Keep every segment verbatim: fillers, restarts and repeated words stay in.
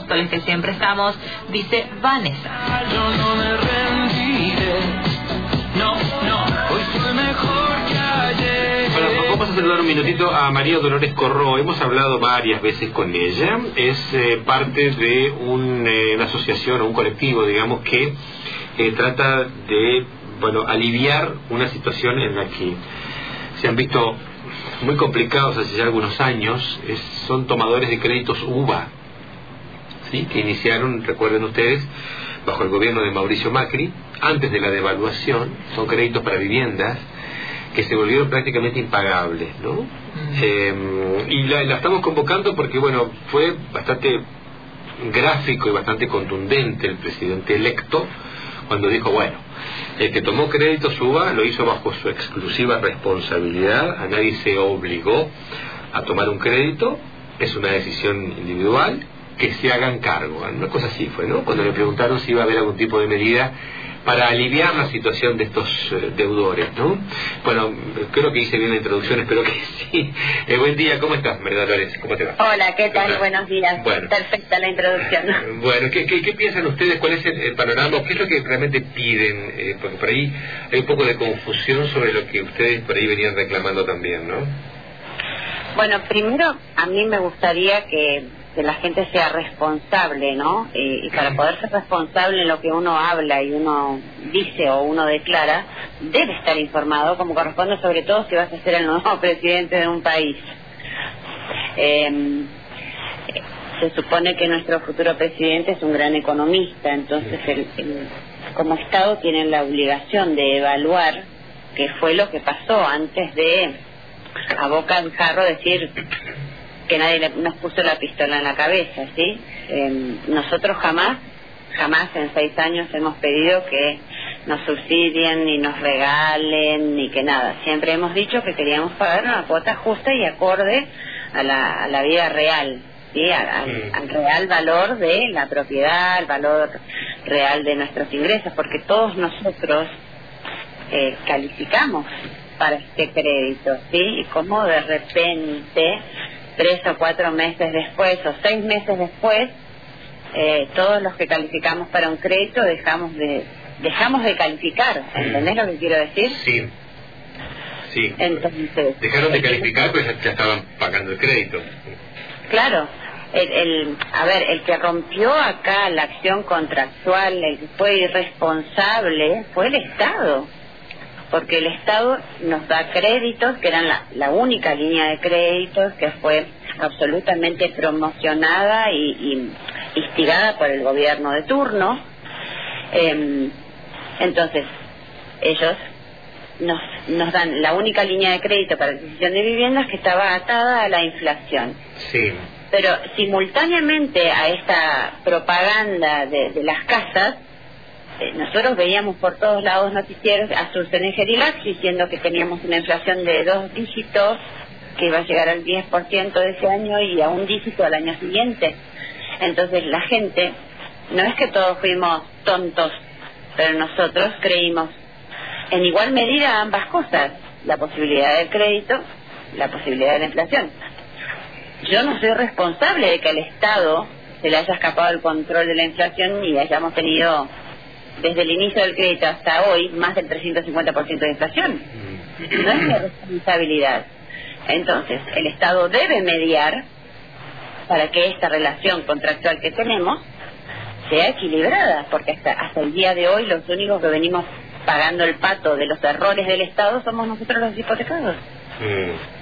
Apóstoles que siempre estamos, dice Vanessa. Yo no me rendiré, no, no, hoy soy mejor que ayer. Bueno, vamos a saludar un minutito a María Dolores Corró. Hemos hablado varias veces con ella. Es eh, parte de un, eh, una asociación o un colectivo, digamos, que eh, trata de, bueno, aliviar una situación en la que se han visto muy complicados hace ya algunos años. Es, son tomadores de créditos U V A, ¿sí?, que iniciaron, recuerden ustedes, bajo el gobierno de Mauricio Macri, antes de la devaluación. Son créditos para viviendas que se volvieron prácticamente impagables, ¿no? Uh-huh. Eh, y la, la estamos convocando porque, bueno, fue bastante gráfico y bastante contundente el presidente electo cuando dijo, bueno, el que tomó créditos U V A lo hizo bajo su exclusiva responsabilidad, a nadie se obligó a tomar un crédito, es una decisión individual, que se hagan cargo. Una cosa así fue, ¿no? Cuando le preguntaron si iba a haber algún tipo de medida para aliviar la situación de estos eh, deudores, ¿no? Bueno, creo que hice bien la introducción, espero que sí. Eh, buen día, ¿cómo estás, María Dolores? ¿Cómo te va? Hola, ¿qué tal? ¿Qué Buenos días. Bueno. Perfecta la introducción. Bueno, ¿qué, qué, qué piensan ustedes? ¿Cuál es el, el panorama? ¿Qué es lo que realmente piden? Eh, porque por ahí hay un poco de confusión sobre lo que ustedes por ahí venían reclamando también, ¿no? Bueno, primero, a mí me gustaría que, que la gente sea responsable, ¿no? Y, y para poder ser responsable en lo que uno habla y uno dice o uno declara, debe estar informado como corresponde, sobre todo si vas a ser el nuevo presidente de un país. Eh, se supone que nuestro futuro presidente es un gran economista, entonces el, el, como Estado tienen la obligación de evaluar qué fue lo que pasó antes de, a boca de jarro, decir que nadie le, nos puso la pistola en la cabeza, ¿sí? Eh, nosotros jamás, jamás en seis años hemos pedido que nos subsidien, ni nos regalen, ni que nada. Siempre hemos dicho que queríamos pagar una cuota justa y acorde a la, a la vida real, ¿sí? Al, al real valor de la propiedad, al valor real de nuestros ingresos, porque todos nosotros eh, calificamos para este crédito, ¿sí? Y como de repente, tres o cuatro meses después o seis meses después, eh, todos los que calificamos para un crédito dejamos de dejamos de calificar. ¿Entendés lo que quiero decir? Sí. Sí. Entonces, dejaron de calificar, pues ya, ya estaban pagando el crédito. Claro. El, el, a ver, el que rompió acá la acción contractual, el que fue irresponsable, fue el Estado. Porque el Estado nos da créditos, que eran la, la única línea de créditos que fue absolutamente promocionada y, y instigada por el gobierno de turno. Eh, entonces, ellos nos, nos dan la única línea de crédito para adquisición de viviendas que estaba atada a la inflación. Sí. Pero simultáneamente a esta propaganda de, de las casas, nosotros veíamos por todos lados noticieros a Sursener y Lax diciendo que teníamos una inflación de dos dígitos, que iba a llegar al diez por ciento de ese año y a un dígito al año siguiente. Entonces la gente, no es que todos fuimos tontos, pero nosotros creímos en igual medida ambas cosas, la posibilidad del crédito, la posibilidad de la inflación. Yo no soy responsable de que al Estado se le haya escapado el control de la inflación y hayamos tenido desde el inicio del crédito hasta hoy más del trescientos cincuenta por ciento de inflación. No es mi responsabilidad. Entonces, el Estado debe mediar para que esta relación contractual que tenemos sea equilibrada, porque hasta, hasta el día de hoy los únicos que venimos pagando el pato de los errores del Estado somos nosotros los hipotecados. Mm.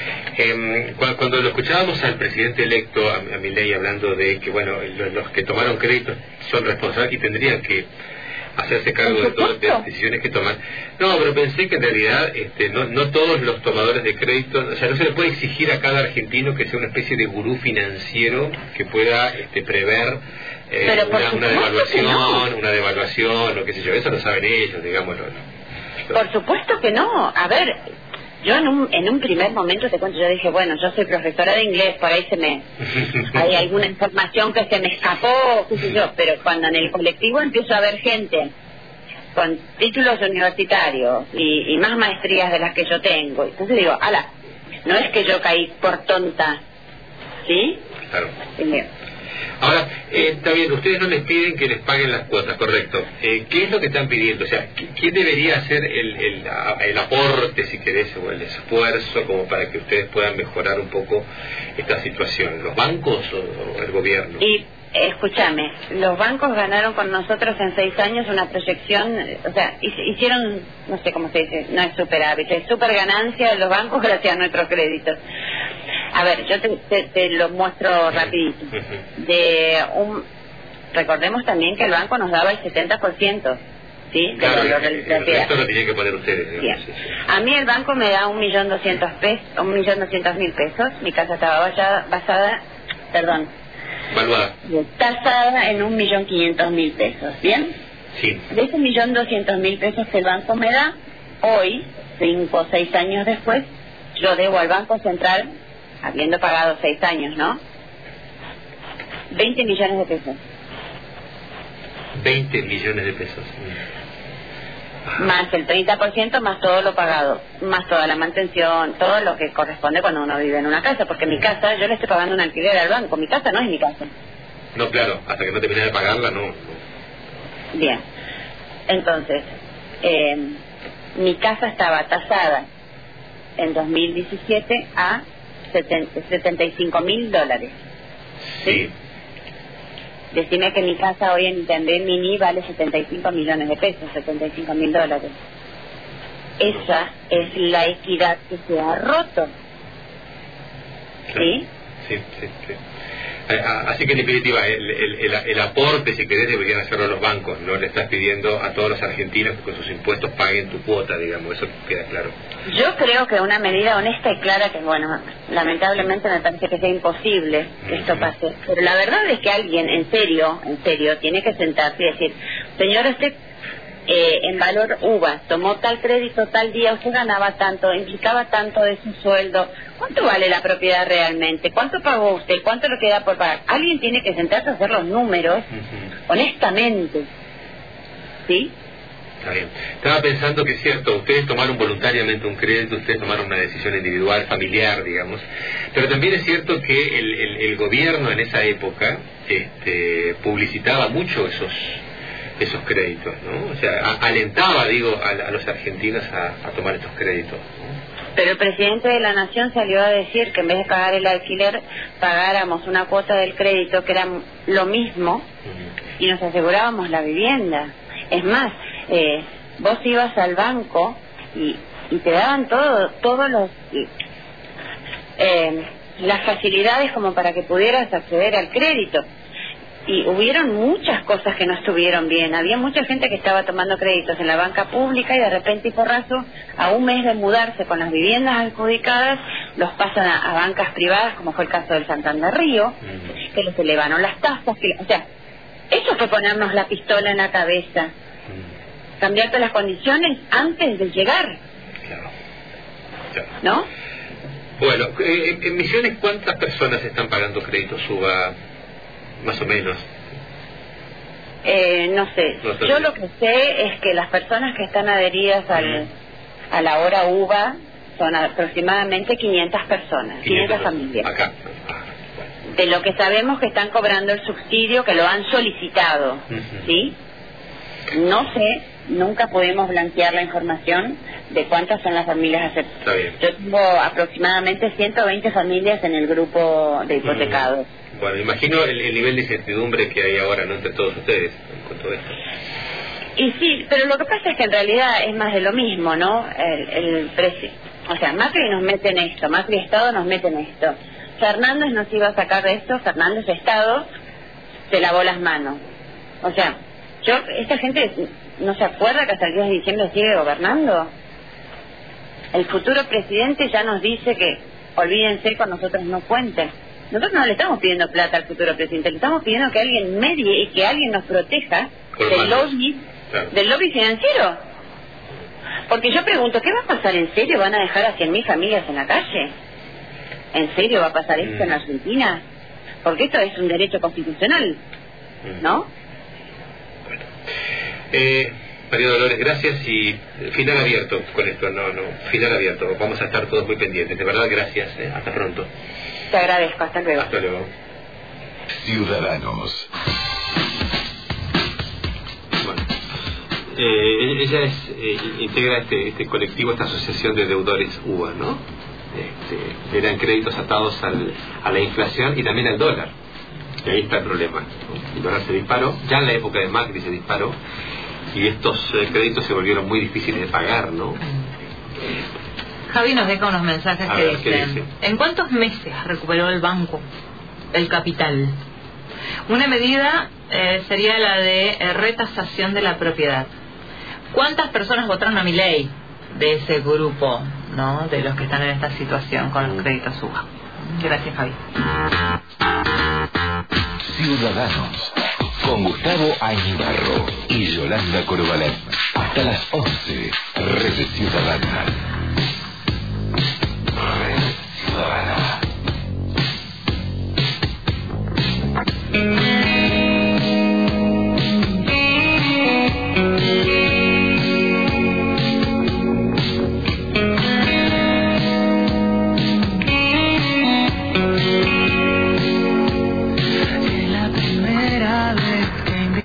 Eh, cuando, cuando lo escuchábamos al presidente electo, a, a Milei, hablando de que, bueno, los, los que tomaron créditos son responsables y tendrían que hacerse cargo de todas las decisiones que toman. No, pero pensé que en realidad este, no, no todos los tomadores de crédito, o sea, no se le puede exigir a cada argentino que sea una especie de gurú financiero que pueda este, prever eh, una, una devaluación, no. una devaluación, o qué sé yo, eso lo saben ellos, digámoslo. ¿No? Por supuesto que no. A ver, yo en un, en un primer momento te cuento, yo dije, bueno, yo soy profesora de inglés, por ahí se me hay alguna información que se me escapó, qué sé yo, pero cuando en el colectivo empiezo a ver gente con títulos universitarios y, y más maestrías de las que yo tengo, entonces digo, ala, no es que yo caí por tonta, ¿sí? Claro. Eh, Ahora, eh, está bien, ustedes no les piden que les paguen las cuotas, correcto. Eh, ¿Qué es lo que están pidiendo? O sea, ¿quién debería hacer el, el, el aporte, si querés, o el esfuerzo como para que ustedes puedan mejorar un poco esta situación? ¿Los bancos o, o el gobierno? Y escúchame, los bancos ganaron con nosotros en seis años una proyección, o sea, hicieron, no sé cómo se dice, no es superávit, es super ganancia de los bancos gracias a nuestros créditos. A ver, yo te, te, te lo muestro rapidito. De un, recordemos también que el banco nos daba el setenta por ciento, ¿sí? De claro, lo, el, el, el resto lo tienen que poner ustedes. Digamos, sí, sí. A mí el banco me da un millón doscientos pesos, un millón doscientos mil pesos. Mi casa estaba basada, basada perdón, valuada, tasada en un millón quinientos mil pesos, ¿bien? Sí. De ese millón doscientos mil pesos que el banco me da, hoy, cinco o seis años después, yo debo al Banco Central, habiendo pagado seis años, ¿no? veinte millones de pesos. veinte millones de pesos. Más el treinta por ciento, más todo lo pagado, más toda la mantención, todo lo que corresponde cuando uno vive en una casa, porque mi casa, yo le estoy pagando un alquiler al banco, mi casa no es mi casa. No, claro, hasta que no termine de pagarla, no. no. Bien, entonces, eh, mi casa estaba tasada en dos mil diecisiete a setenta y cinco mil dólares. ¿Sí? ¿Sí? Decime que mi casa hoy en Itambé Mini vale setenta y cinco millones de pesos, setenta y cinco mil dólares. Esa es la equidad que se ha roto. ¿Sí? Sí, sí, sí. Así que en definitiva, el, el, el, el aporte, si querés, deberían hacerlo los bancos. No le estás pidiendo a todos los argentinos que con sus impuestos paguen tu cuota, digamos. Eso queda claro. Yo creo que una medida honesta y clara, que bueno, lamentablemente me parece que sea imposible que esto pase, pero la verdad es que alguien en serio, en serio, tiene que sentarse y decir, señor, usted eh, en valor U V A tomó tal crédito tal día, usted ganaba tanto, implicaba tanto de su sueldo, ¿cuánto vale la propiedad realmente? ¿Cuánto pagó usted? ¿Cuánto le queda por pagar? Alguien tiene que sentarse a hacer los números uh-huh. honestamente, ¿sí? Está bien. Estaba pensando que es cierto, ustedes tomaron voluntariamente un crédito, ustedes tomaron una decisión individual, familiar, digamos, pero también es cierto que el, el, el gobierno en esa época este, publicitaba mucho esos esos créditos, ¿no? O sea, a, alentaba, digo, a, a los argentinos a, a tomar estos créditos, ¿no? Pero el presidente de la Nación salió a decir que en vez de pagar el alquiler, pagáramos una cuota del crédito que era lo mismo uh-huh. y nos asegurábamos la vivienda. Es más, eh, vos ibas al banco y, y te daban todo, todos los eh, las facilidades como para que pudieras acceder al crédito. Y hubieron muchas cosas que no estuvieron bien. Había mucha gente que estaba tomando créditos en la banca pública y de repente y porrazo, a un mes de mudarse con las viviendas adjudicadas, los pasan a, a bancas privadas, como fue el caso del Santander Río, uh-huh. que les elevaron las tasas. Que, o sea, eso fue ponernos la pistola en la cabeza. Uh-huh. Cambiarte las condiciones antes de llegar. Claro. Claro. ¿No? Bueno, eh, en Misiones, ¿cuántas personas están pagando créditos U V A? Más o menos. Eh, no sé. No sé. Yo lo que sé es que las personas que están adheridas al, mm. a la hora U V A son aproximadamente quinientas personas, quinientas familias. Acá. De lo que sabemos que están cobrando el subsidio, que lo han solicitado, uh-huh. ¿sí? No sé, nunca pudimos blanquear la información de cuántas son las familias aceptadas. Está bien. Yo tengo aproximadamente ciento veinte familias en el grupo de hipotecados. Uh-huh. Bueno, imagino el, el nivel de incertidumbre que hay ahora, ¿no?, entre todos ustedes con todo esto. Y sí, pero lo que pasa es que en realidad es más de lo mismo, ¿no? El, el presi- o sea, Macri nos mete en esto, Macri Estado nos mete en esto. Fernández nos iba a sacar de esto, Fernández Estado se lavó las manos. O sea, yo esta gente no se acuerda que hasta el diez de diciembre sigue gobernando. El futuro presidente ya nos dice que olvídense, con nosotros no cuenten. Nosotros no le estamos pidiendo plata al futuro presidente, le estamos pidiendo que alguien medie y que alguien nos proteja del lobby, claro. del lobby financiero. Porque yo pregunto, ¿qué va a pasar en serio? ¿Van a dejar a cien mil familias en la calle? ¿En serio va a pasar esto mm. en Argentina? Porque esto es un derecho constitucional, mm. ¿no? Bueno. Eh, María Dolores, gracias, y final abierto con esto, no, no, final abierto. Vamos a estar todos muy pendientes, de verdad, gracias, eh. Hasta pronto. Te agradezco, hasta luego. Hasta luego. Ciudadanos. Bueno, eh, ella es, eh, integra este, este colectivo, esta asociación de deudores U B A, ¿no? Este, eran créditos atados al, a la inflación y también al dólar. Y ahí está el problema, ¿no? El dólar se disparó, ya en la época de Macri se disparó, y estos eh, créditos se volvieron muy difíciles de pagar, ¿no? Javi nos deja unos mensajes A que ver, ¿qué dicen: dice? ¿en cuántos meses recuperó el banco el capital? Una medida eh, sería la de eh, retasación de la propiedad. ¿Cuántas personas votaron a Milei de ese grupo, ¿no?, de los que están en esta situación con los créditos U B A? Gracias, Javi. Ciudadanos, con Gustavo Añibarro y Yolanda Corbalán. Hasta las once, Red Ciudadana.